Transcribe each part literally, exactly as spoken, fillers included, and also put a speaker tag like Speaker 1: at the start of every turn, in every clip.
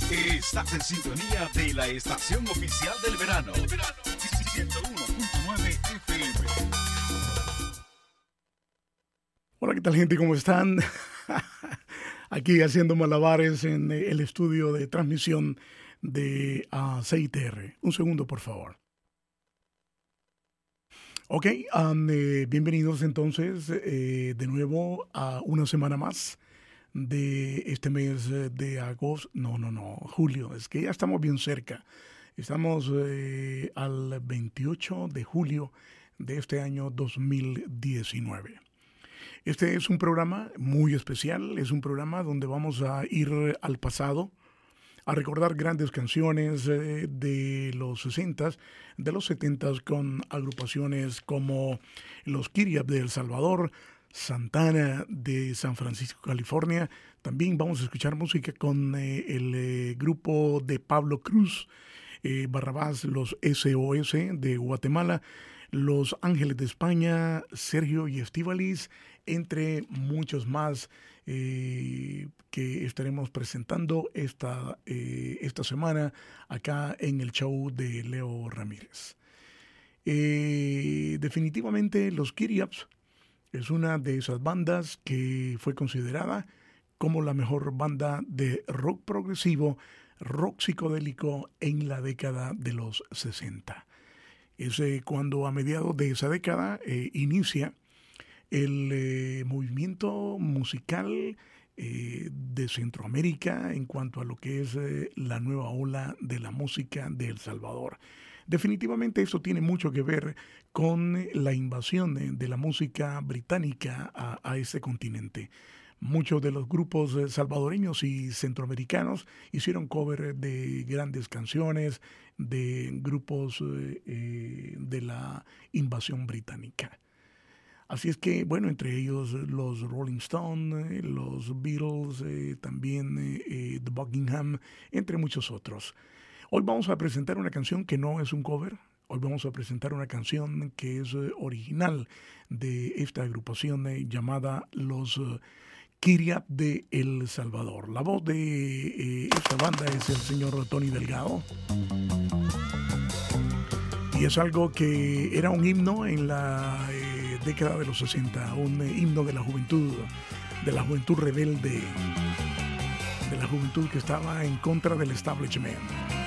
Speaker 1: Estás en sintonía de la estación oficial del verano. Verano. ciento uno punto nueve F M.
Speaker 2: Hola, ¿qué tal, gente? ¿Cómo están? Aquí haciendo malabares en el estudio de transmisión de uh, C I T R. Un segundo, por favor. Ok, um, eh, bienvenidos entonces eh, de nuevo a una semana más de este mes de agosto. No, no, no, julio. Es que ya estamos bien cerca. Estamos eh, al veintiocho de julio de este año dos mil diecinueve. Este es un programa muy especial. Es un programa donde vamos a ir al pasado, a recordar grandes canciones eh, de los sesentas, de los setentas, con agrupaciones como los Kiriap de El Salvador, Santana de San Francisco, California. También vamos a escuchar música con eh, el eh, grupo de Pablo Cruz, eh, Barrabás, los S O S de Guatemala, Los Ángeles de España, Sergio y Estíbaliz, entre muchos más eh, que estaremos presentando esta, eh, esta semana acá en el show de Leo Ramírez. Eh, definitivamente los Kiriaps es una de esas bandas que fue considerada como la mejor banda de rock progresivo, rock psicodélico en la década de los sesenta. Es eh, cuando a mediados de esa década eh, inicia el eh, movimiento musical eh, de Centroamérica en cuanto a lo que es eh, la nueva ola de la música de El Salvador. Definitivamente eso tiene mucho que ver con la invasión de, de la música británica a, a ese continente. Muchos de los grupos salvadoreños y centroamericanos hicieron cover de grandes canciones de grupos eh, de la invasión británica. Así es que, bueno, entre ellos los Rolling Stones, los Beatles, eh, también eh, The Buckingham, entre muchos otros. Hoy vamos a presentar una canción que no es un cover. Hoy vamos a presentar una canción que es eh, original de esta agrupación eh, llamada Los eh, Kiriap de El Salvador. La voz de eh, esta banda es el señor Tony Delgado. Y es algo que era un himno en la eh, década de los sesenta, un eh, himno de la juventud, de la juventud rebelde, de la juventud que estaba en contra del establishment.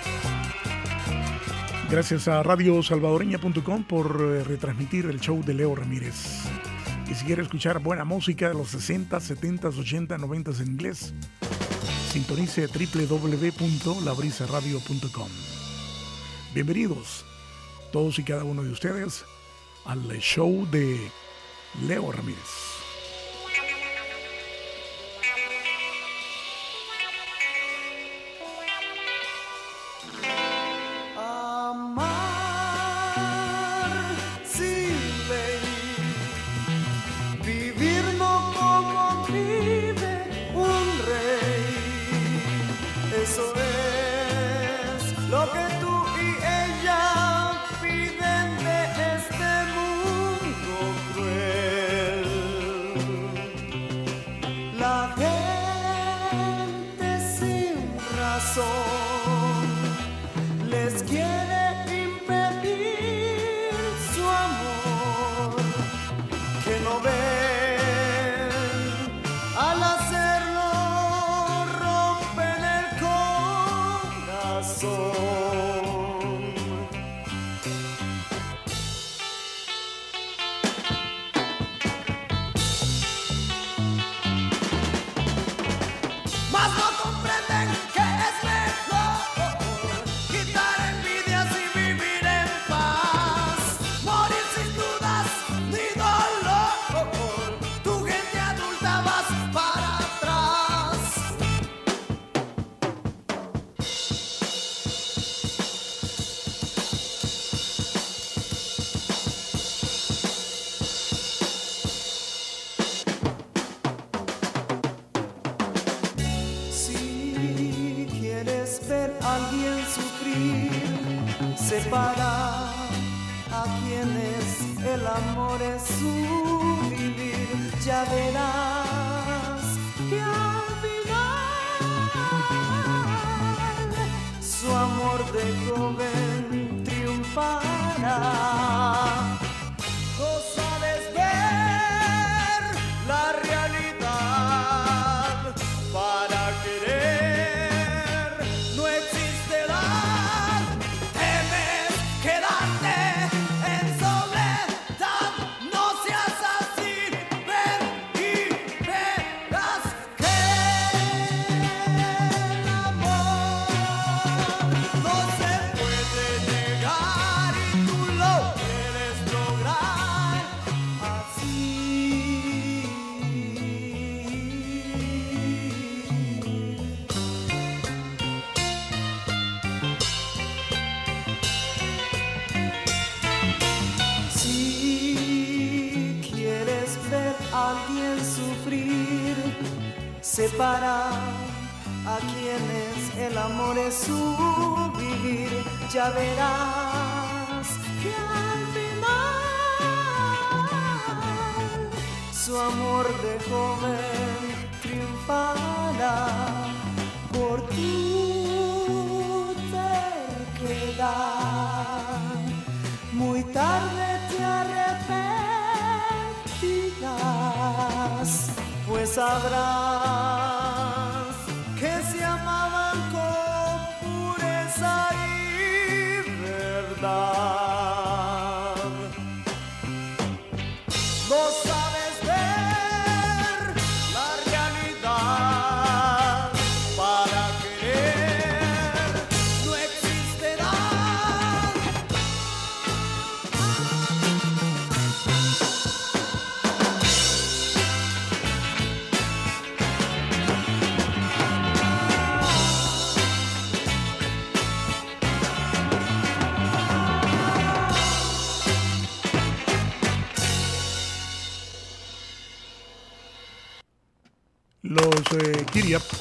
Speaker 2: Gracias a radio salvadoreña punto com por eh, retransmitir el show de Leo Ramírez. Y si quiere escuchar buena música de los sesenta, setenta, ochenta, noventa en inglés, sintonice doble u doble u doble u punto la brisa radio punto com. Bienvenidos todos y cada uno de ustedes al show de Leo Ramírez.
Speaker 3: Para a quienes el amor es su vivir, ya verás que al final amor de joven triunfará. No sabes ver la realidad, para querer no existe edad. Temes quedarte en soledad, no seas así, ven y verás que el amor no se puede negar y tú lo quieres lograr así. Si quieres ver a alguien sufrir, separa a quienes el amor es su vivir. Ya verás que al final su amor de joven triunfará por tu terquedad. Muy tarde te arrepentirás, pues sabrás que se amaban con pureza y verdad. No sabes ver la realidad, para querer no existe edad.
Speaker 2: Los eh, Giddy Up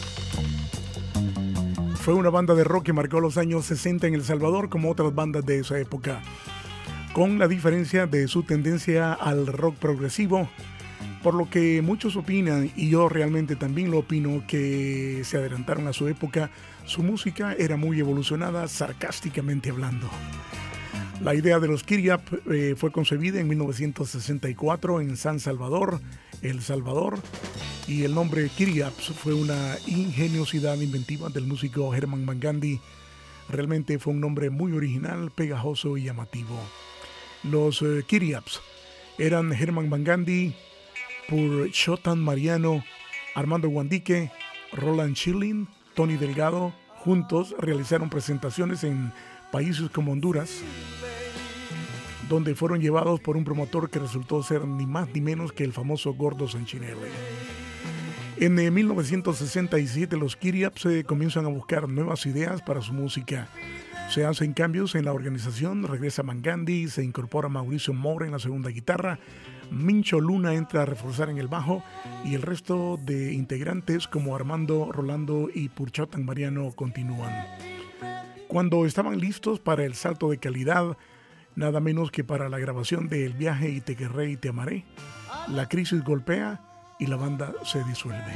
Speaker 2: fue una banda de rock que marcó los años sesenta en El Salvador, como otras bandas de esa época, con la diferencia de su tendencia al rock progresivo, por lo que muchos opinan, y yo realmente también lo opino, que se adelantaron a su época. Su música era muy evolucionada, sarcásticamente hablando. La idea de los Giddy Up eh, fue concebida en mil novecientos sesenta y cuatro en San Salvador, El Salvador, y el nombre Giddy Up fue una ingeniosidad inventiva del músico Herman Van Gundy. Realmente fue un nombre muy original, pegajoso y llamativo. Los eh, Giddy Ups eran Herman Van Gundy, Purchottan Mariano, Armando Guandique, Roland Schilling, Tony Delgado. Juntos realizaron presentaciones en países como Honduras, donde fueron llevados por un promotor que resultó ser ni más ni menos que el famoso Gordo Sanchinelli. En eh, mil novecientos sesenta y siete los Giddy Up se comienzan a buscar nuevas ideas para su música. Se hacen cambios en la organización, regresa Van Gundy, se incorpora Mauricio Mora en la segunda guitarra, Mincho Luna entra a reforzar en el bajo y el resto de integrantes como Armando, Rolando y Purchottan Mariano continúan. Cuando estaban listos para el salto de calidad, nada menos que para la grabación de El viaje y Te querré y te amaré, la crisis golpea y la banda se disuelve.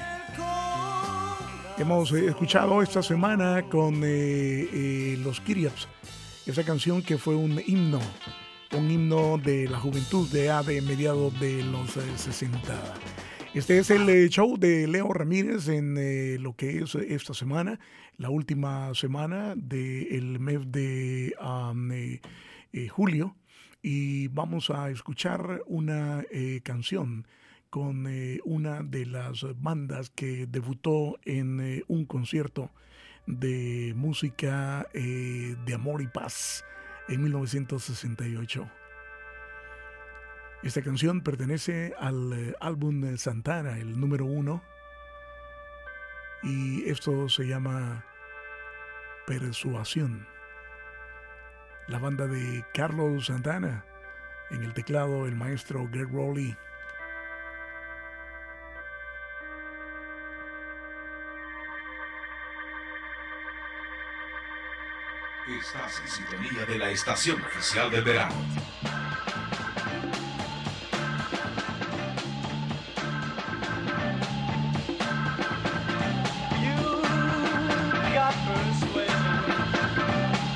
Speaker 2: Hemos eh, escuchado esta semana con eh, eh, los Giddy Ups esa canción que fue un himno, un himno de la juventud de A de mediados de los eh, sesenta. Este es el eh, show de Leo Ramírez en eh, lo que es esta semana, la última semana del mes de um, eh, eh, julio, y vamos a escuchar una eh, canción con eh, una de las bandas que debutó en eh, un concierto de música eh, de amor y paz en mil novecientos sesenta y ocho. Esta canción pertenece al eh, álbum Santana, el número uno, y esto se llama Persuasión. La banda de Carlos Santana, en el teclado el maestro Greg Rowley.
Speaker 1: Estás en sintonía de la estación oficial del verano.
Speaker 3: You got persuasion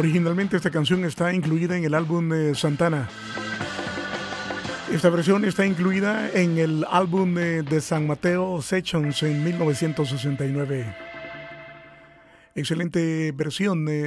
Speaker 2: Originalmente esta canción está incluida en el álbum de Santana. Esta versión está incluida en el álbum de, de San Mateo Sessions en mil novecientos sesenta y nueve. Excelente versión de,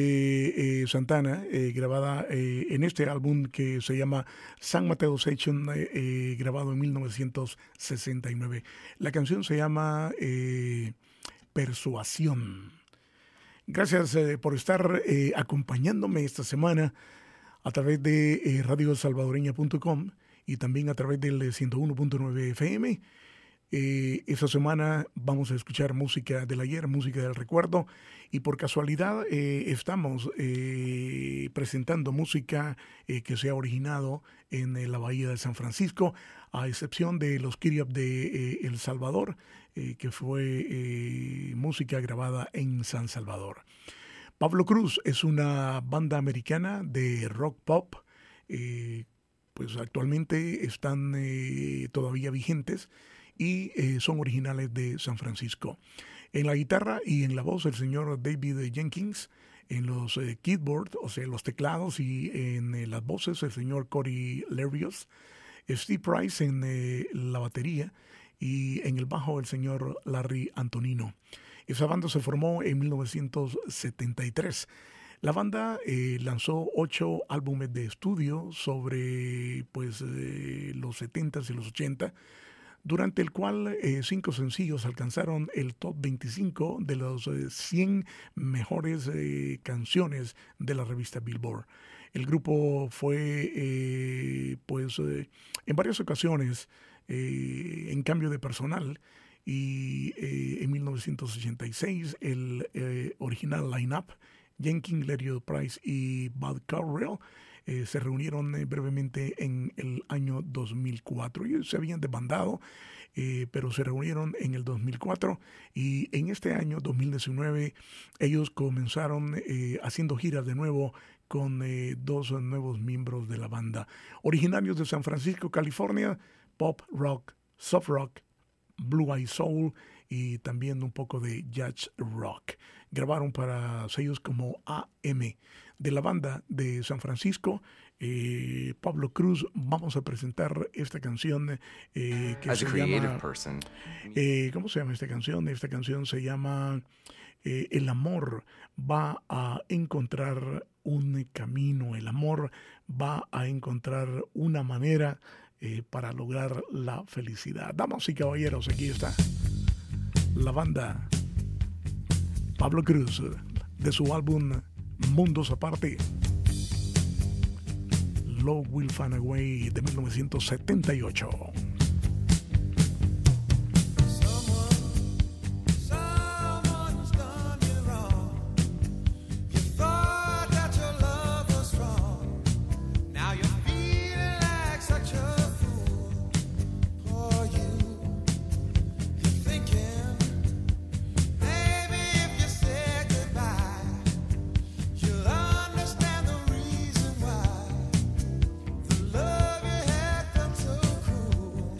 Speaker 2: de eh, Santana, eh, grabada eh, en este álbum que se llama San Mateo Sessions, eh, eh, grabado en mil novecientos sesenta y nueve. La canción se llama eh, Persuasión. Gracias eh, por estar eh, acompañándome esta semana a través de eh, radio salvadoreña punto com y también a través del ciento uno punto nueve F M. Eh, esta semana vamos a escuchar música del ayer, música del recuerdo, y por casualidad eh, estamos eh, presentando música eh, que se ha originado en eh, la Bahía de San Francisco, a excepción de los Kiriap de eh, El Salvador, eh, que fue eh, música grabada en San Salvador. Pablo Cruz es una banda americana de rock pop, eh, pues actualmente están eh, todavía vigentes y eh, son originales de San Francisco. En la guitarra y en la voz el señor David Jenkins, en los eh, keyboards, o sea, los teclados, y en eh, las voces el señor Corey Lerios, Steve Price en eh, la batería y en el bajo el señor Larry Antonino. Esa banda se formó en mil novecientos setenta y tres. La banda eh, lanzó ocho álbumes de estudio sobre pues, eh, los setentas y los ochenta, durante el cual eh, cinco sencillos alcanzaron el top veinticinco de los eh, cien mejores eh, canciones de la revista Billboard. El grupo fue, eh, pues, eh, en varias ocasiones eh, en cambio de personal, y eh, en mil novecientos ochenta y seis el eh, original line-up, Jenkins, Leriot, Price y Bud Carrell, Eh, se reunieron eh, brevemente en el año dos mil cuatro. Ellos se habían desbandado, eh, pero se reunieron en el dos mil cuatro, y en este año dos mil diecinueve ellos comenzaron eh, haciendo giras de nuevo con eh, dos nuevos miembros de la banda. Originarios de San Francisco, California, pop, rock, soft rock, blue eye soul y también un poco de jazz rock. Grabaron para sellos como A M. De la banda de San Francisco, eh, Pablo Cruz, vamos a presentar esta canción eh, que
Speaker 4: As
Speaker 2: se
Speaker 4: a creative
Speaker 2: llama...
Speaker 4: person.
Speaker 2: Eh, ¿Cómo se llama esta canción? Esta canción se llama eh, El amor va a encontrar un camino, el amor va a encontrar una manera eh, para lograr la felicidad. Damas y caballeros, aquí está la banda Pablo Cruz, de su álbum Mundos Aparte, Love Will Find a Way, de mil novecientos setenta y ocho.
Speaker 5: Love you had felt so cruel.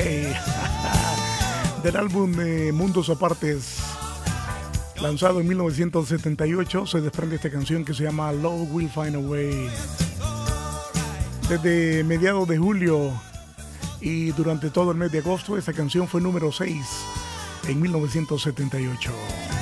Speaker 2: Hey. Del álbum eh, Mundos Apartes, lanzado en mil novecientos setenta y ocho, se desprende esta canción que se llama Love Will Find a Way. Desde mediados de julio y durante todo el mes de agosto, esta canción fue número seis en mil novecientos setenta y ocho.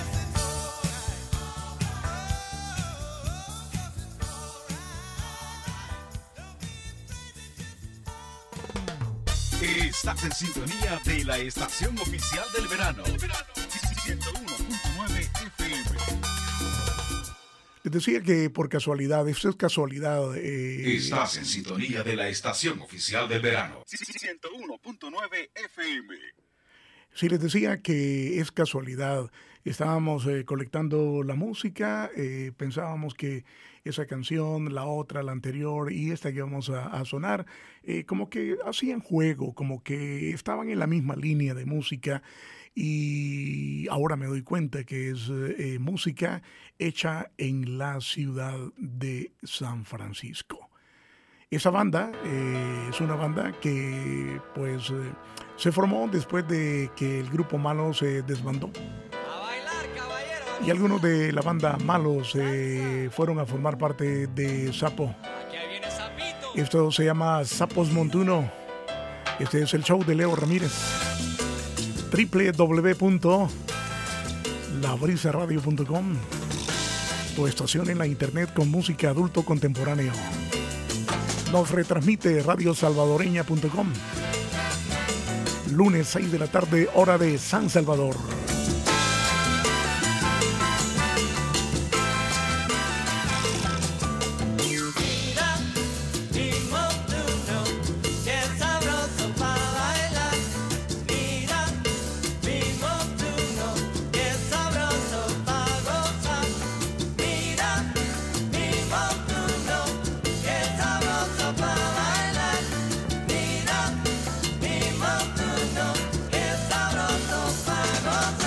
Speaker 1: Estás en sintonía de la estación oficial del verano. Verano ciento uno punto nueve F M.
Speaker 2: Les decía que por casualidad, esto es casualidad. Eh,
Speaker 1: Estás en sintonía de la estación oficial del verano. ciento uno punto nueve F M.
Speaker 2: Sí, les decía que es casualidad. Estábamos eh, colectando la música, eh, pensábamos que esa canción, la otra, la anterior y esta que vamos a, a sonar, eh, como que hacían juego, como que estaban en la misma línea de música, y ahora me doy cuenta que es eh, música hecha en la ciudad de San Francisco. Esa banda eh, es una banda que pues eh, se formó después de que el grupo Malo se desbandó. Y algunos de la banda Malos eh, fueron a formar parte de Sapo. Esto se llama Sapos Montuno. Este es el show de Leo Ramírez. doble u doble u doble u punto la brisa radio punto com, tu estación en la internet con música adulto contemporáneo. Nos retransmite radio salvadoreña punto com. Lunes seis de la tarde, hora de San Salvador.
Speaker 4: Sabroso para gozar.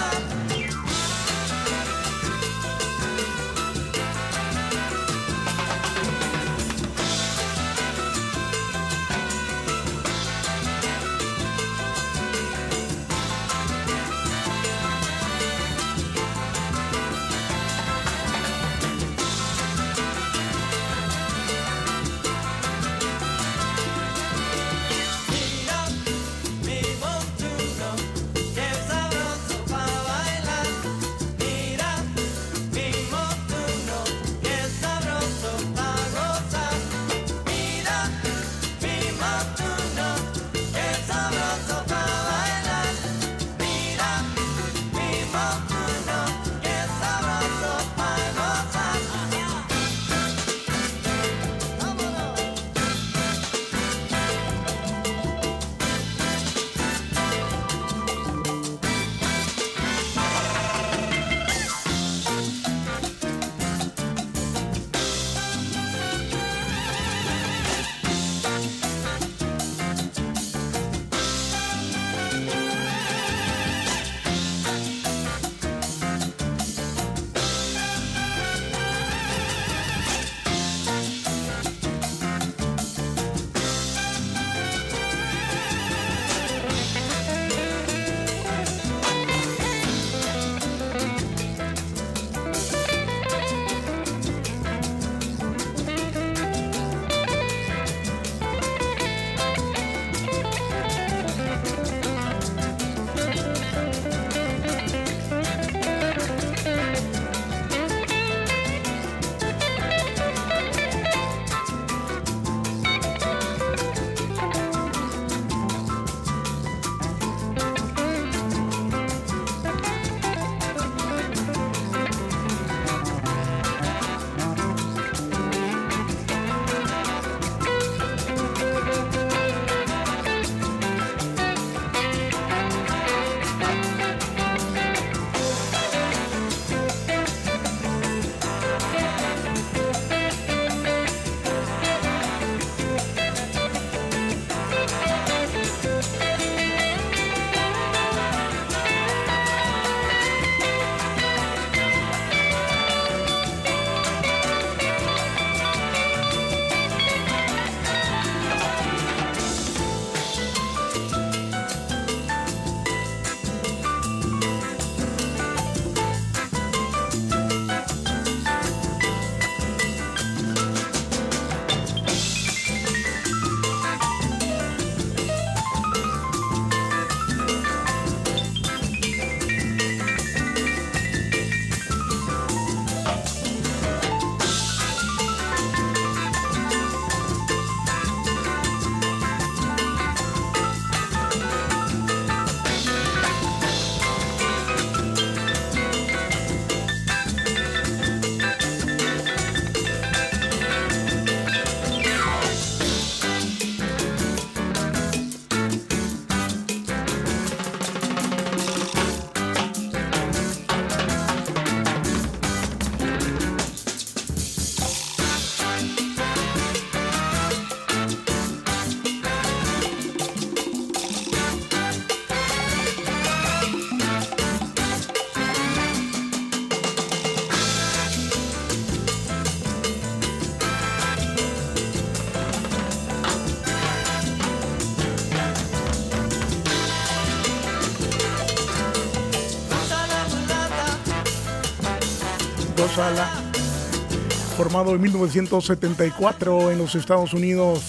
Speaker 2: Gózala. Formado en mil novecientos setenta y cuatro en los Estados Unidos,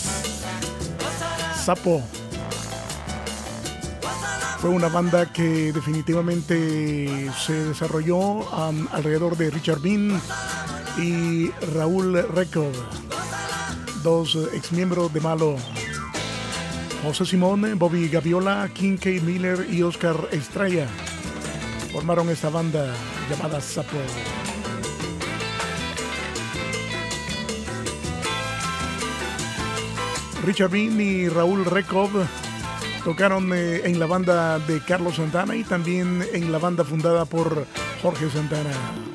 Speaker 2: Sapo fue una banda que definitivamente se desarrolló um, alrededor de Richard Bean y Raúl Record, dos exmiembros de Malo. José Simón, Bobby Gaviola, King K. Miller y Oscar Estrella formaron esta banda llamada Sapo. Richard Bean y Raúl Record tocaron eh, en la banda de Carlos Santana y también en la banda fundada por Jorge Santana.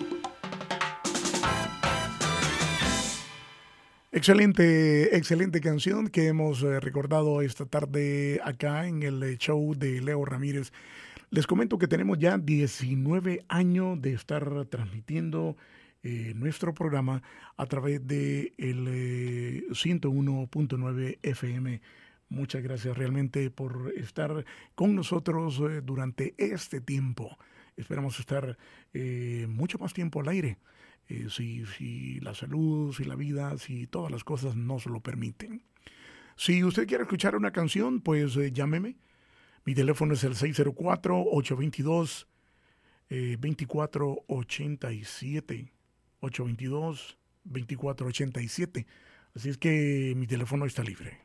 Speaker 2: Excelente, excelente canción que hemos eh, recordado esta tarde acá en el eh, show de Leo Ramírez. Les comento que tenemos ya diecinueve años de estar transmitiendo eh, nuestro programa a través de el eh, ciento uno punto nueve F M. Muchas gracias realmente por estar con nosotros eh, durante este tiempo. Esperamos estar eh, mucho más tiempo al aire. Eh, si, si la salud, si la vida, si todas las cosas nos lo permiten. Si usted quiere escuchar una canción, pues eh, llámeme. Mi teléfono es el seis cero cuatro, ocho dos dos, dos cuatro ocho siete. ocho dos dos, dos cuatro ocho siete. Así es que mi teléfono está libre.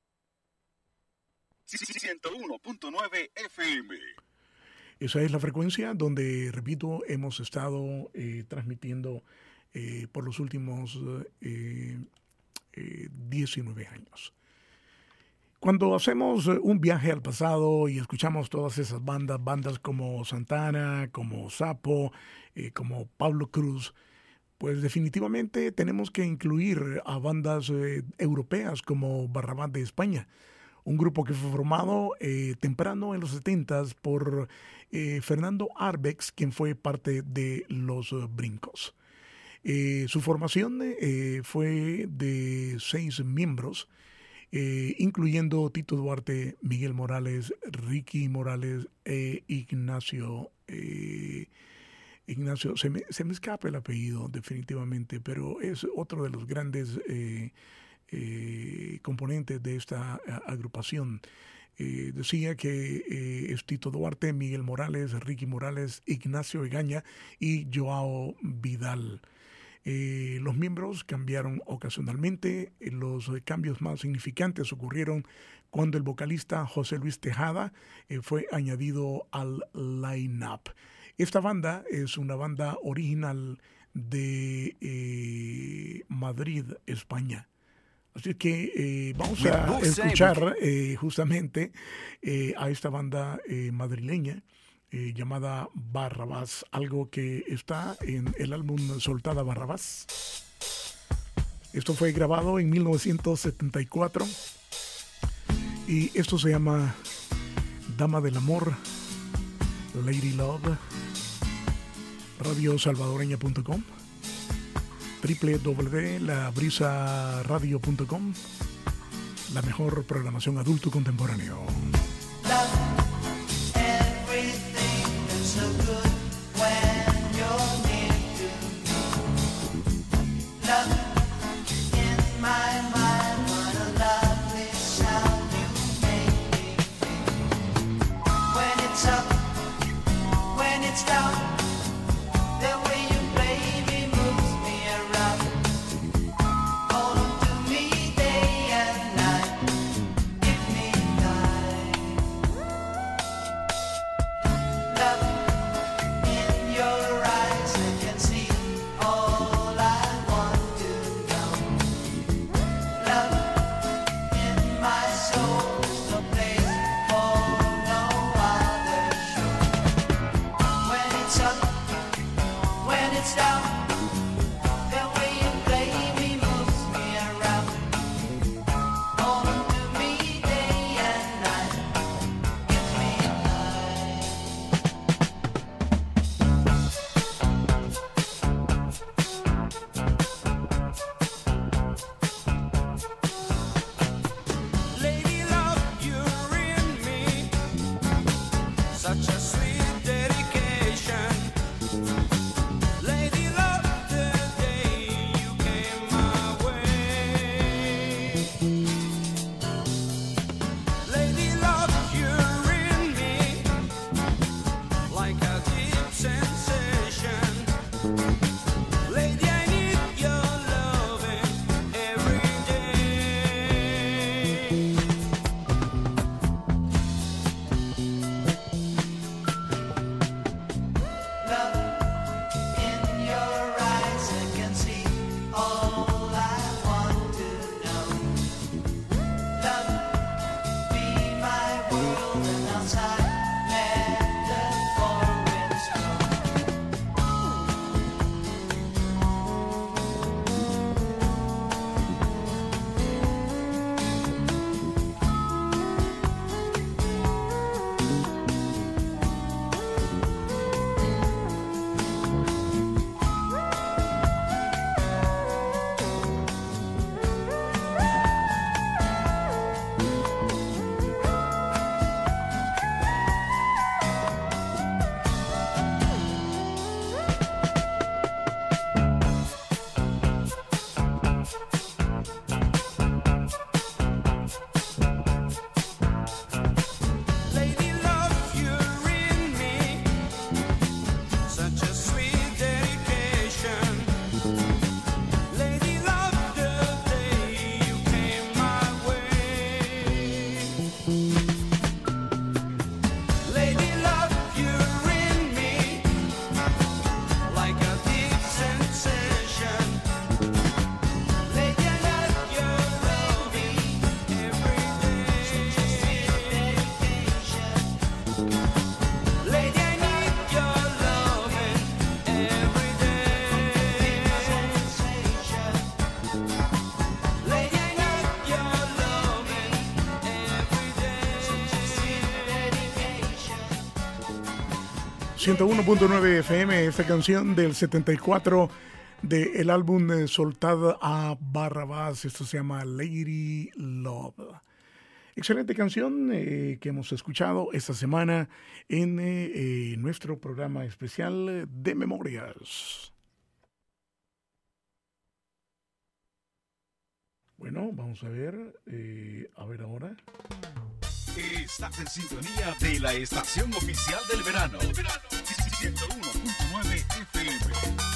Speaker 1: ciento uno punto nueve F M.
Speaker 2: Esa es la frecuencia donde, repito, hemos estado eh, transmitiendo eh, por los últimos eh, eh, diecinueve años. Cuando hacemos un viaje al pasado y escuchamos todas esas bandas, bandas como Santana, como Sapo, eh, como Pablo Cruz, pues definitivamente tenemos que incluir a bandas eh, europeas como Barrabás de España. Un grupo que fue formado eh, temprano en los setentas por eh, Fernando Arbex, quien fue parte de Los Brincos. Eh, su formación eh, fue de seis miembros, eh, incluyendo Tito Duarte, Miguel Morales, Ricky Morales e Ignacio. Eh, Ignacio, se me, se me escapa el apellido definitivamente, pero es otro de los grandes Eh, Eh, componentes de esta a, agrupación. Eh, decía que eh, es Tito Duarte, Miguel Morales, Ricky Morales, Ignacio Egaña y Joao Vidal. Eh, los miembros cambiaron ocasionalmente. Los eh, cambios más significantes ocurrieron cuando el vocalista José Luis Tejada eh, fue añadido al line-up. Esta banda es una banda original de eh, Madrid, España. Así que eh, vamos a escuchar eh, justamente eh, a esta banda eh, madrileña eh, llamada Barrabás, algo que está en el álbum Soltada Barrabás. Esto fue grabado en mil novecientos setenta y cuatro y esto se llama Dama del Amor, Lady Love, radio salvadoreña punto com, doble u doble u doble u punto la brisa radio punto com, la mejor programación adulto contemporáneo. ciento uno punto nueve F M, esta canción del setenta y cuatro del álbum eh, Soltada a Barrabás. Esto se llama Lady Love. Excelente canción eh, que hemos escuchado esta semana en eh, eh, nuestro programa especial de Memorias. Bueno, vamos a ver, eh, a ver ahora.
Speaker 1: Estás en sintonía de la estación oficial del verano. Verano ciento uno punto nueve F M.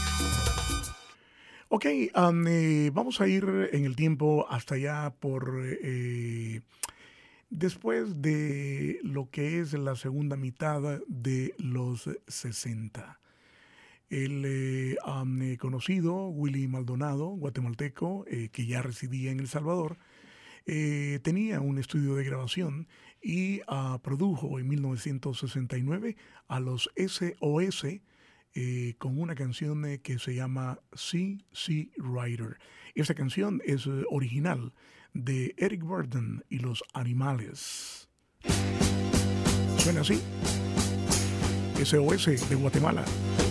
Speaker 2: Ok, um, eh, vamos a ir en el tiempo hasta allá por eh, después de lo que es la segunda mitad de los sesenta. El eh, um, eh, conocido Willy Maldonado, guatemalteco, eh, que ya residía en El Salvador, eh, tenía un estudio de grabación y uh, produjo en mil novecientos sesenta y nueve a los S O S eh, con una canción eh, que se llama C C Rider. Esta canción es eh, original de Eric Burdon y los Animales. Suena así. S O S de Guatemala.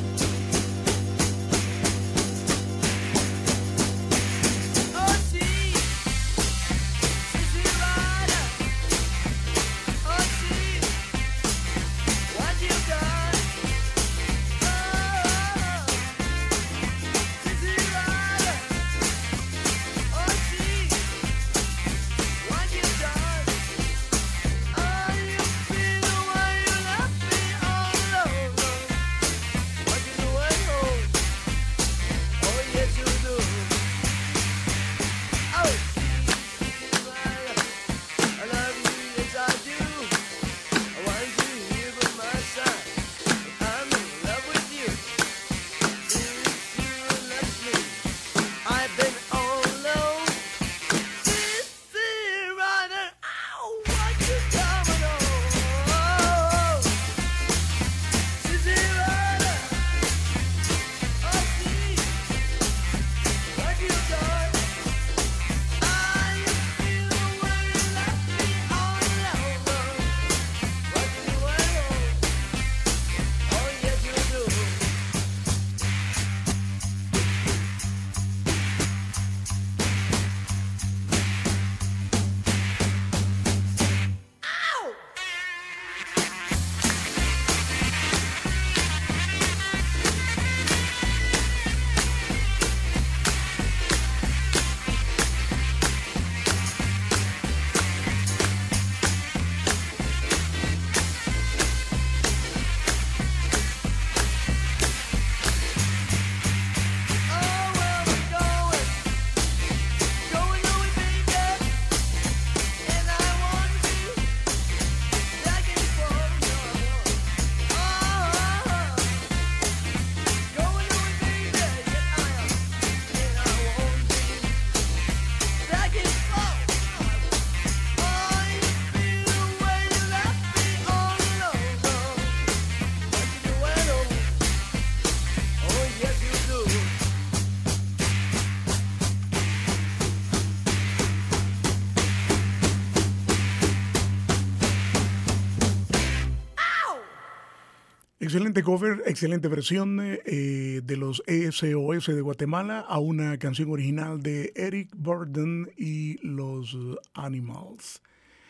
Speaker 2: Excelente cover, excelente versión eh, de los S O S de Guatemala a una canción original de Eric Burdon y los Animals.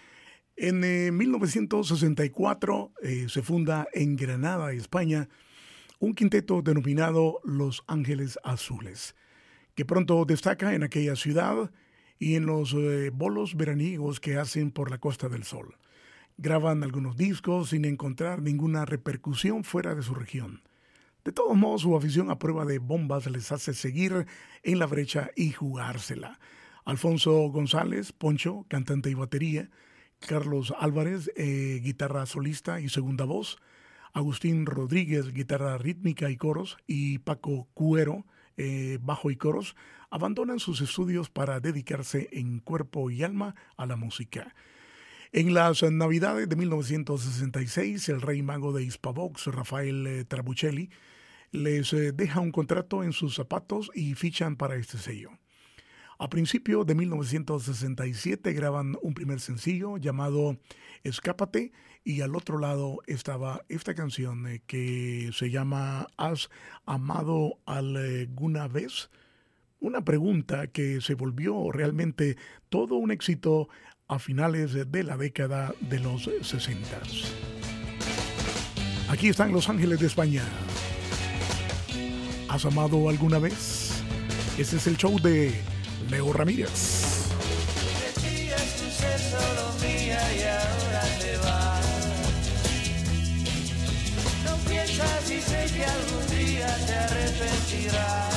Speaker 2: En eh, mil novecientos sesenta y cuatro eh, se funda en Granada, España, un quinteto denominado Los Ángeles Azules, que pronto destaca en aquella ciudad y en los eh, bolos veraniegos que hacen por la Costa del Sol. Graban algunos discos sin encontrar ninguna repercusión fuera de su región. De todos modos, su afición a prueba de bombas les hace seguir en la brecha y jugársela. Alfonso González, Poncho, cantante y batería. Carlos Álvarez, eh, guitarra solista y segunda voz. Agustín Rodríguez, guitarra rítmica y coros. Y Paco Cuero, eh, bajo y coros, abandonan sus estudios para dedicarse en cuerpo y alma a la música. En las Navidades de mil novecientos sesenta y seis, el rey mago de Hispavox, Rafael eh, Trabuchelli, les eh, deja un contrato en sus zapatos y fichan para este sello. A principios de mil novecientos sesenta y siete graban un primer sencillo llamado Escápate, y al otro lado estaba esta canción eh, que se llama ¿Has amado alguna vez? Una pregunta que se volvió realmente todo un éxito a finales de la década de los sesenta. Aquí están Los Ángeles de España. ¿Has amado alguna vez? Este es el show de Leo Ramírez.
Speaker 3: Decías tu ser solo mía y ahora te vas. No piensas y sé que algún día te arrepentirás.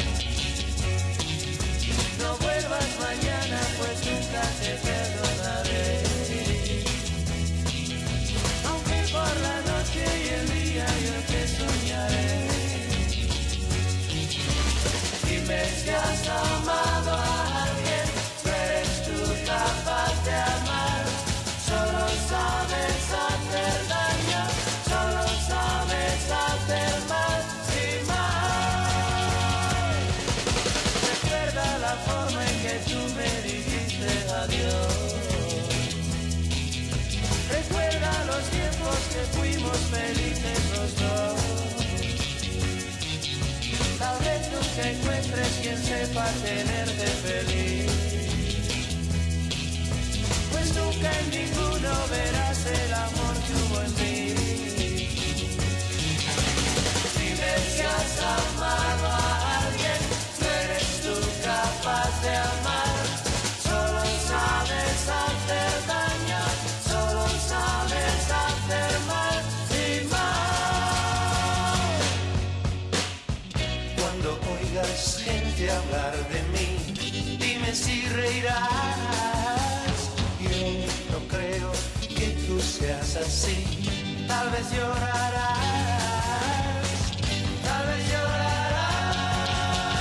Speaker 3: No vuelvas mañana, pues nunca te perdonaré. Aunque por la noche y el día yo te soñaré. Dime si has amado a alguien, no eres tú capaz de amar. Solo sabes hacer daño, solo sabes hacer mal y mal. Recuerda la forma en que tú me dijiste adiós. Recuerda los tiempos que fuimos felices los dos. Tal vez nunca encuentres quien sepa tenerte feliz, pues nunca en ninguno verás el amor que hubo en mí. Dime si has amado a alguien, no eres tú capaz de amar. Solo sabes hacer daño, solo sabes hacer mal y mal. Cuando oigas gente hablar de mí, dime si reirás. Yo no creo que tú seas así. Tal vez llorarás, tal vez llorarás.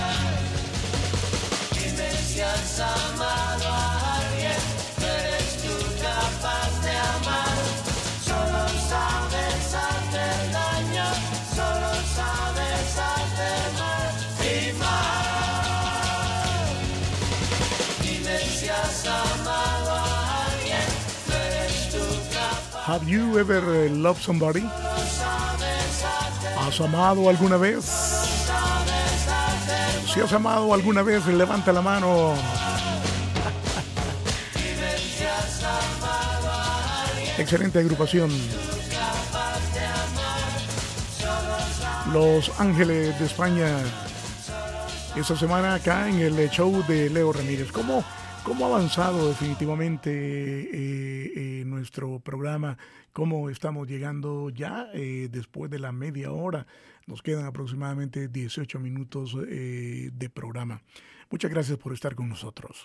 Speaker 3: Dime si has amado a alguien, no eres tú capaz de amar. Solo sabes hacer daño, solo sabes hacer mal y mal. Dime si has amado a alguien, no eres tú capaz.
Speaker 2: Have you ever uh, loved somebody?
Speaker 3: Solo sabes hacer,
Speaker 2: ¿Has amado alguna vez?
Speaker 3: sabes hacer.
Speaker 2: Si has amado alguna vez, levanta la mano.
Speaker 3: Dime si has amado a alguien,
Speaker 2: Excelente agrupación.
Speaker 3: capaz de amar. Solo sabes.
Speaker 2: Los Ángeles de España. Esta semana acá en el show de Leo Ramírez. ¿Cómo, cómo ha avanzado definitivamente eh, eh, nuestro programa? ¿Cómo estamos llegando ya eh, después de la media hora? Nos quedan aproximadamente dieciocho minutos eh, de programa. Muchas gracias por estar con nosotros.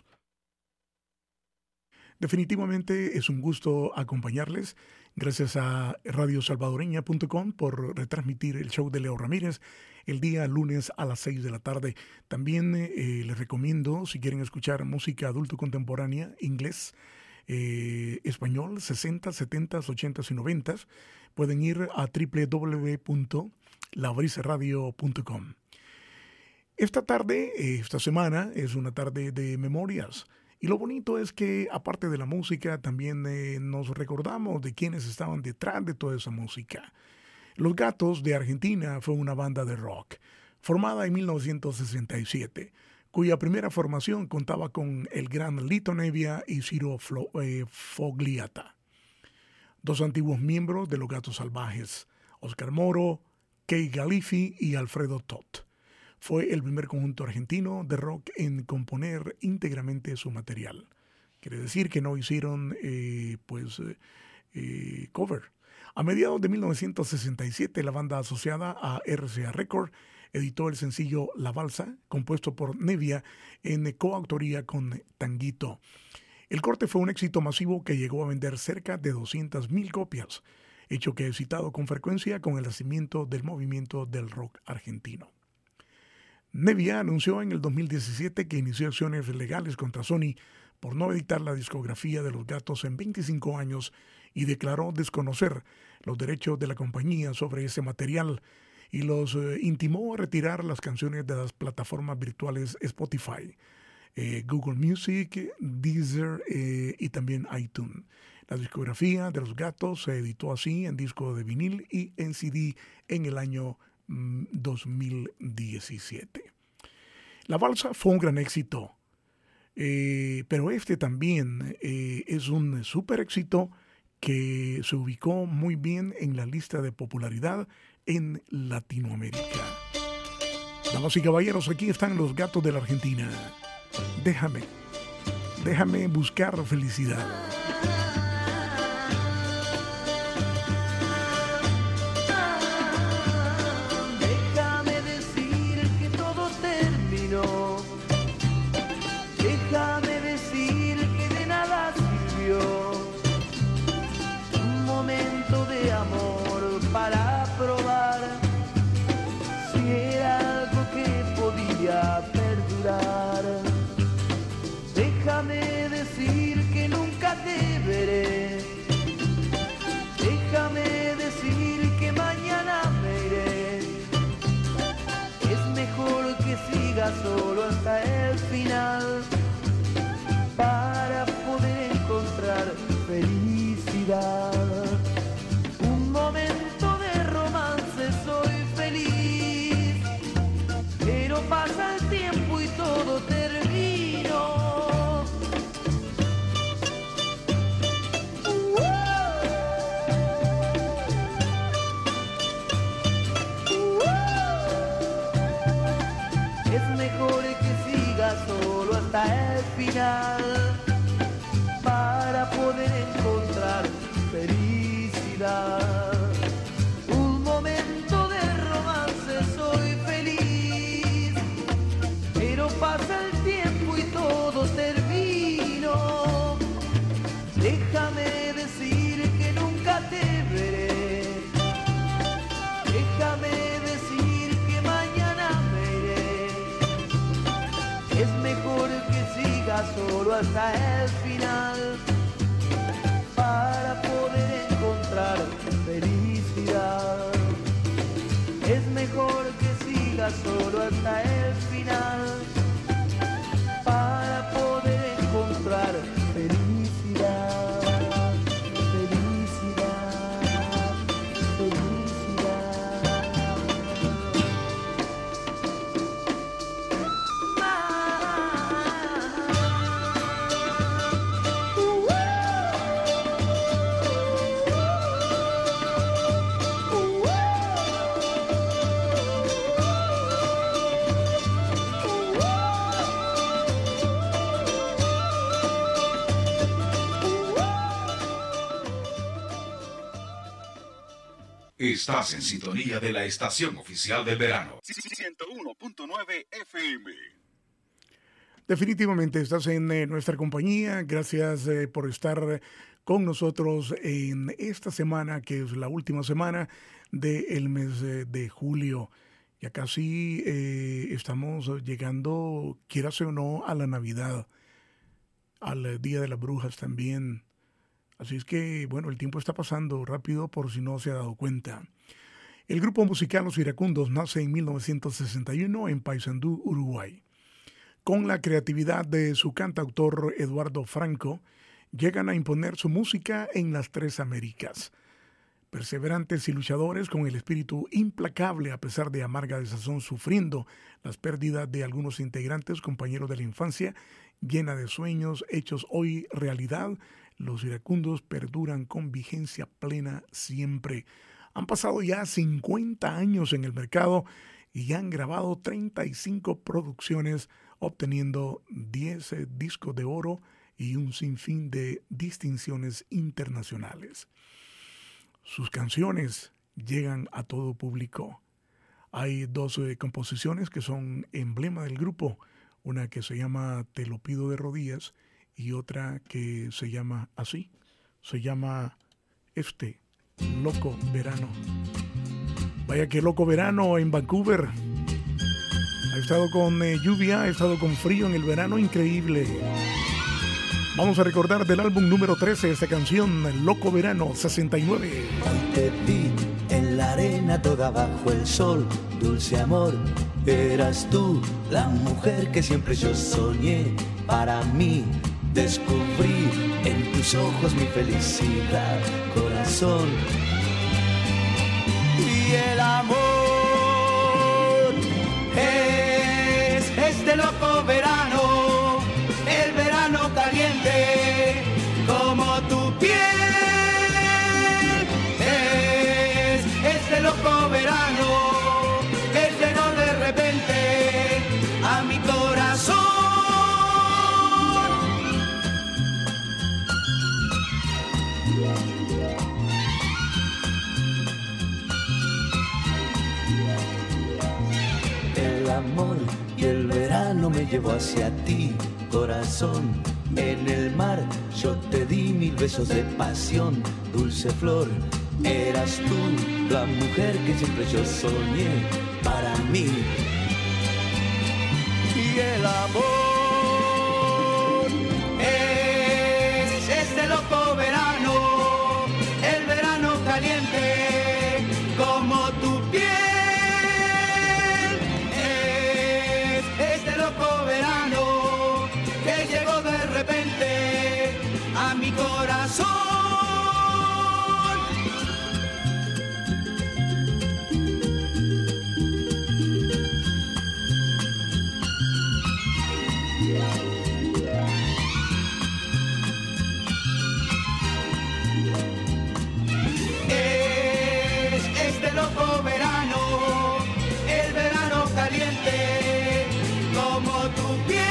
Speaker 2: Definitivamente es un gusto acompañarles. Gracias a radio salvadoreña punto com por retransmitir el show de Leo Ramírez el día lunes a las seis de la tarde. También eh, les recomiendo, si quieren escuchar música adulto contemporánea, inglés, eh, español, sesenta, setenta, ochenta y noventa, pueden ir a doble u doble u doble u punto la brisa radio punto com. Esta tarde, eh, esta semana, es una tarde de memorias. Y lo bonito es que, aparte de la música, también eh, nos recordamos de quienes estaban detrás de toda esa música. Los Gatos de Argentina fue una banda de rock, formada en mil novecientos sesenta y siete, cuya primera formación contaba con el gran Lito Nebbia y Ciro Flo, eh, Fogliata. Dos antiguos miembros de Los Gatos Salvajes, Oscar Moro, Kay Galifi y Alfredo Tot. Fue el primer conjunto argentino de rock en componer íntegramente su material. Quiere decir que no hicieron eh, pues, eh, cover. A mediados de mil novecientos sesenta y siete, la banda asociada a R C A Record editó el sencillo La Balsa, compuesto por Nebbia en coautoría con Tanguito. El corte fue un éxito masivo que llegó a vender cerca de doscientas mil copias, hecho que he citado con frecuencia con el nacimiento del movimiento del rock argentino. Nebbia anunció en el dos mil diecisiete que inició acciones legales contra Sony por no editar la discografía de Los Gatos en veinticinco años y declaró desconocer los derechos de la compañía sobre ese material y los eh, intimó a retirar las canciones de las plataformas virtuales Spotify, eh, Google Music, Deezer eh, y también iTunes. La discografía de Los Gatos se editó así en disco de vinil y en C D en el año mm, dos mil diecisiete. La balsa fue un gran éxito, eh, pero este también eh, es un súper éxito que se ubicó muy bien en la lista de popularidad en Latinoamérica. Damas y caballeros, aquí están Los Gatos de la Argentina. Déjame, déjame buscar felicidad.
Speaker 3: Déjame decir que todo terminó. Déjame decir que de nada sirvió. Un momento de amor para probar si era algo que podía perdurar. Déjame decir que nunca te veré. Déjame decir que mañana me iré. Es mejor que siga solo hasta el final para poder encontrar felicidad. Un momento de romance, soy feliz, pero pasa el tiempo y todo terminó. Es mejor que siga solo hasta el final para poder encontrar felicidad. Un momento de romance, soy feliz, pero pasa el tiempo y todo terminó. Déjame decir que nunca te veré. Déjame decir que mañana me iré. Es mejor que siga solo hasta el final para poder encontrar felicidad. Es mejor que siga solo hasta el final para poder encontrar felicidad. Felicidad, felicidad.
Speaker 1: Estás en sintonía de la estación oficial del verano. ciento uno punto nueve F M.
Speaker 2: Definitivamente estás en eh, nuestra compañía. Gracias eh, por estar con nosotros en esta semana, que es la última semana del mes eh, de julio. Ya casi eh, estamos llegando, quieras o no, a la Navidad, al Día de las Brujas también. Así es que, bueno, el tiempo está pasando rápido por si no se ha dado cuenta. El grupo musical Los Iracundos nace en mil novecientos sesenta y uno en Paysandú, Uruguay. Con la creatividad de su cantautor Eduardo Franco, llegan a imponer su música en las tres Américas. Perseverantes y luchadores con el espíritu implacable a pesar de amarga desazón, sufriendo las pérdidas de algunos integrantes, compañeros de la infancia, llena de sueños hechos hoy realidad, Los Iracundos perduran con vigencia plena siempre. Han pasado ya cincuenta años en el mercado y han grabado treinta y cinco producciones, obteniendo diez eh, discos de oro y un sinfín de distinciones internacionales. Sus canciones llegan a todo público. Hay dos eh, composiciones que son emblema del grupo, una que se llama Te lo pido de rodillas y otra que se llama así, se llama Este Loco Verano. Vaya que loco verano en Vancouver. Ha estado con eh, lluvia, ha estado con frío en el verano, increíble. Vamos a recordar del álbum número trece esta canción, Loco Verano sesenta y nueve.
Speaker 3: Hoy te vi en
Speaker 4: en la arena toda bajo el sol. Dulce amor, eras tú la mujer que siempre yo soñé. Para mí descubrí en tus ojos mi felicidad, corazón. Y el amor es este loco verano, el verano caliente como tu piel. Es este loco verano que llegó de repente a mi corazón. El amor y el verano me llevó hacia ti, corazón. En el mar yo te di mil besos de pasión. Dulce flor, eras tú la mujer que siempre yo soñé para mí. Y el amor es este loco verano, el verano caliente como tu piel. A mi corazón. Es este loco verano, el verano caliente como tu piel.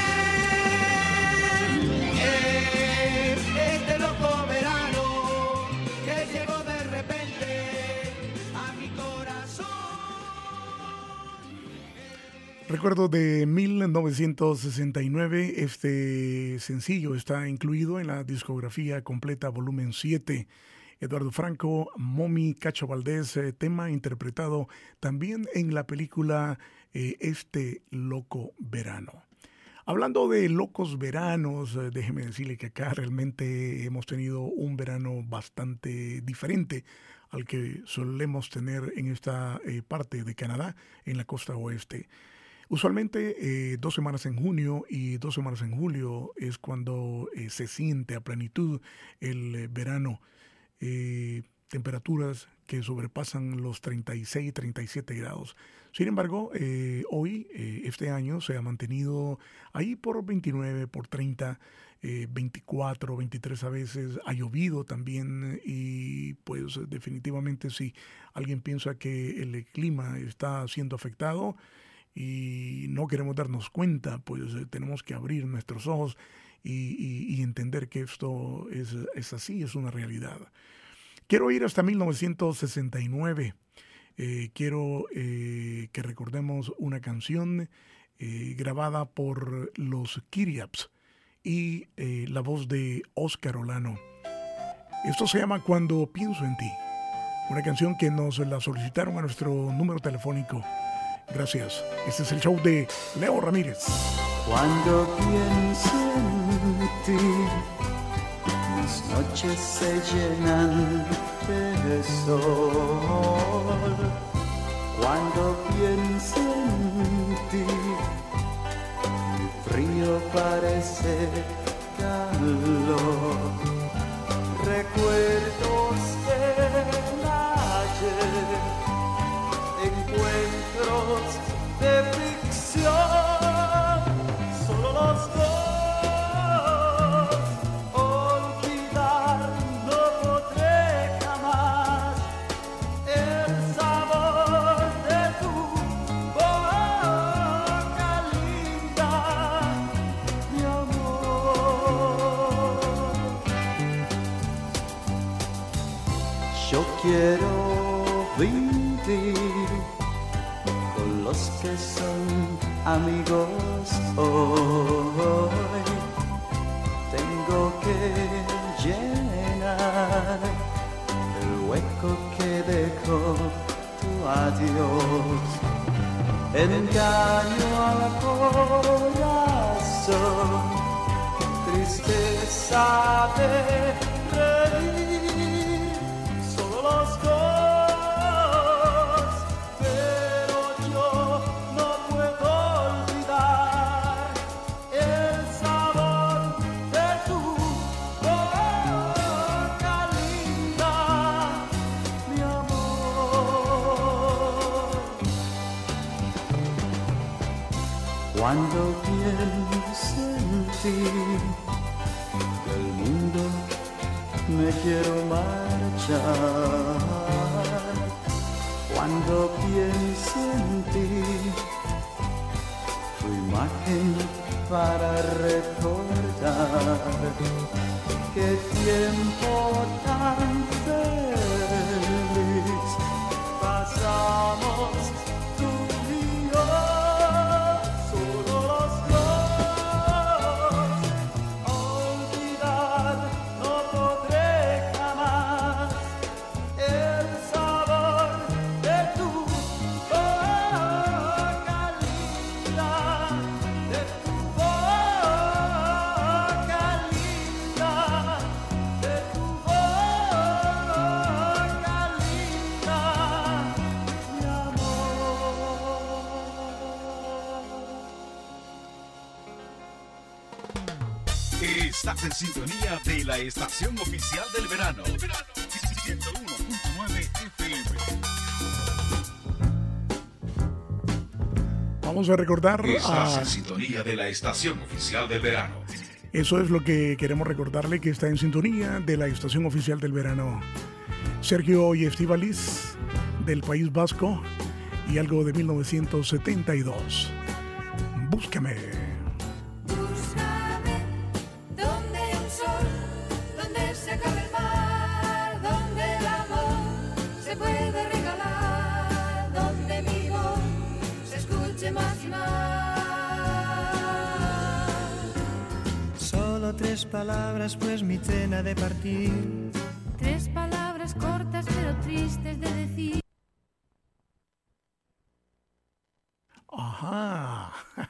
Speaker 2: Recuerdo de mil novecientos sesenta y nueve, este sencillo está incluido en la discografía completa volumen siete. Eduardo Franco, Momi Cacho Valdés, eh, tema interpretado también en la película eh, Este Loco Verano. Hablando de locos veranos, eh, déjeme decirle que acá realmente hemos tenido un verano bastante diferente al que solemos tener en esta eh, parte de Canadá, en la costa oeste. Usualmente eh, dos semanas en junio y dos semanas en julio es cuando eh, se siente a plenitud el eh, verano. Eh, temperaturas que sobrepasan los treinta y seis, treinta y siete grados. Sin embargo, eh, hoy, eh, este año, se ha mantenido ahí por veintinueve, por treinta, eh, veinticuatro, veintitrés a veces. Ha llovido también y pues definitivamente si alguien piensa que el clima está siendo afectado y no queremos darnos cuenta, pues eh, tenemos que abrir nuestros ojos y, y, y entender que esto es, es así, es una realidad. Quiero ir hasta mil novecientos sesenta y nueve. Eh, quiero eh, que recordemos una canción eh, grabada por los Kyriaps y eh, la voz de Óscar Olano. Esto se llama Cuando Pienso en Ti. Una canción que nos la solicitaron a nuestro número telefónico. Gracias. Este es el show de Leo Ramírez.
Speaker 5: Cuando pienso en ti, mis noches se llenan de sol. Cuando pienso en ti, mi frío parece calor. Recuerdos del ayer, encuentros de ficción, solo los dos. Quiero vivir con los que son amigos hoy. Tengo que llenar el hueco que dejó tu adiós. Engaño al corazón, tristeza de reír. Los dos Cuando pienso en ti, del mundo me quiero marchar. Cuando pienso en ti, tu imagen para recordar qué tiempo tan feliz pasamos tú y yo, solo los dos. Olvidar no podré jamás el sabor de tu boca linda, de tu boca linda, de tu boca linda, mi amor.
Speaker 1: Estás en sintonía de la estación oficial del verano. ciento uno punto nueve F M.
Speaker 2: Vamos a recordar
Speaker 1: Estás
Speaker 2: a...
Speaker 1: en sintonía de la estación oficial del verano.
Speaker 2: Eso es lo que queremos recordarle, que está en sintonía de la estación oficial del verano. Sergio y Estíbaliz, del País Vasco, y algo de mil novecientos setenta y dos. Búscame.
Speaker 6: Búscame, donde hay un sol, donde se acabe el mar, donde el amor se puede regalar, donde mi voz se escuche más y más.
Speaker 7: Solo tres palabras, pues mi cena de partir.
Speaker 6: Tres palabras cortas pero tristes de decir.
Speaker 2: Ajá.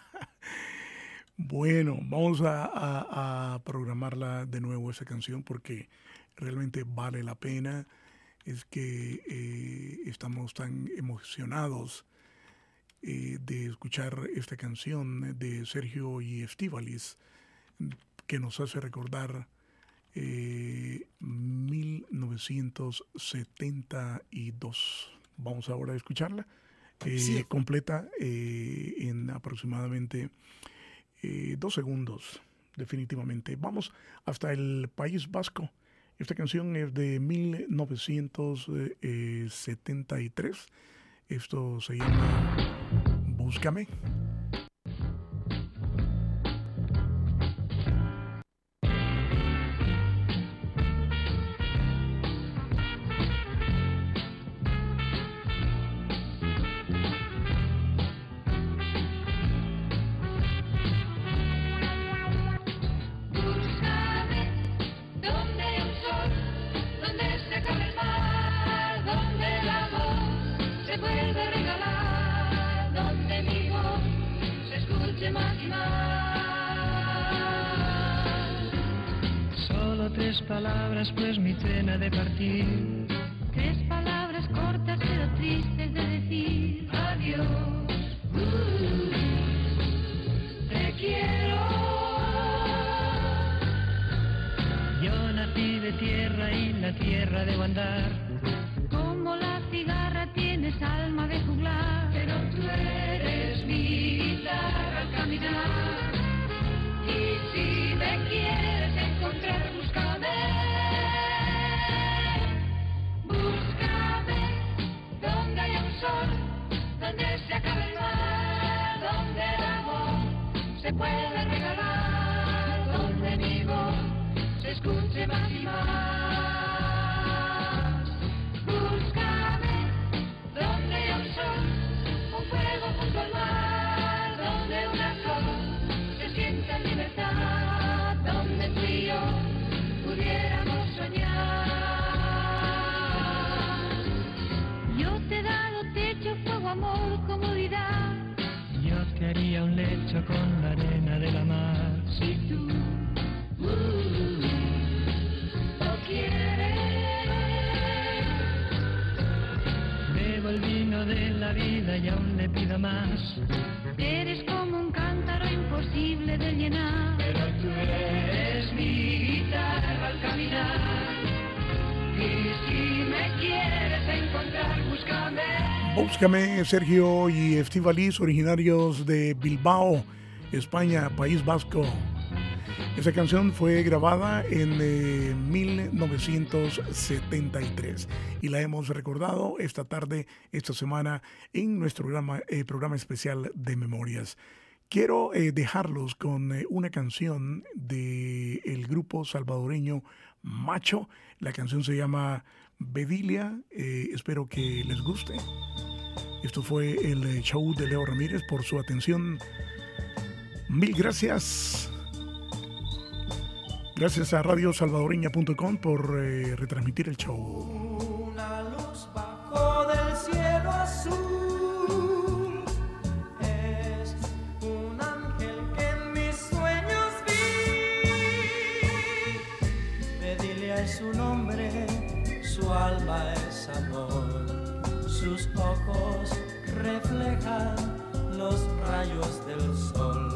Speaker 2: Bueno, vamos a, a- a programarla de nuevo esa canción porque realmente vale la pena. Es que eh, estamos tan emocionados eh, de escuchar esta canción de Sergio y Estíbaliz, que nos hace recordar eh, mil novecientos setenta y dos. Vamos ahora a escucharla eh,
Speaker 7: Sí.
Speaker 2: completa eh, en aproximadamente eh, dos segundos, definitivamente. Vamos hasta el País Vasco. Esta canción es de mil novecientos setenta y tres. Esto se llama Búscame.
Speaker 6: Búscame, donde hay un sol, donde se acabe el mar, donde el amor se puede regalar, donde mi voz se escuche más y más.
Speaker 7: Solo tres palabras, pues mi cena de partir.
Speaker 6: Tres palabras cortas pero tristes de decir adiós. Uh, te quiero.
Speaker 7: Yo nací de tierra y la tierra debo andar.
Speaker 6: Como la cigarra tienes alma de juglar, pero tú eres mi guitarra al caminar. Y si me quieres encontrar, búscame. Búscame, donde haya un sol, donde se acabe el mar, donde el amor se puede regalar, donde mi voz se escuche más y más. Búscame, donde hay un sol, un fuego junto al mar, donde una flor se sienta en libertad, donde tú y yo pudiéramos soñar. Yo te he dado techo, fuego, amor, comodidad.
Speaker 7: Yo te haría un lecho con la arena de la mar.
Speaker 6: Si tú uh, lo quieres.
Speaker 7: Bebo el vino de la vida y aún le pido más.
Speaker 6: Eres como un cántaro imposible de llenar.
Speaker 7: Pero tú eres mi guitarra al caminar.
Speaker 6: Y si me quieres encontrar, búscame.
Speaker 2: Búscame, Sergio y Estíbaliz, originarios de Bilbao, España, País Vasco. Esa canción fue grabada en eh, mil novecientos setenta y tres y la hemos recordado esta tarde, esta semana, en nuestro programa, eh, programa especial de Memorias. Quiero eh, dejarlos con eh, una canción del grupo salvadoreño Macho. La canción se llama Bedilia. Eh, espero que les guste. Esto fue el eh, show de Leo Ramírez. Por su atención, mil gracias. Gracias a radio salvadoreña punto com por eh, retransmitir el show.
Speaker 5: Una luz bajó del cielo azul, es un ángel que en mis sueños vi. Bedilia es su nombre, su alma es amor, sus ojos reflejan los rayos del sol.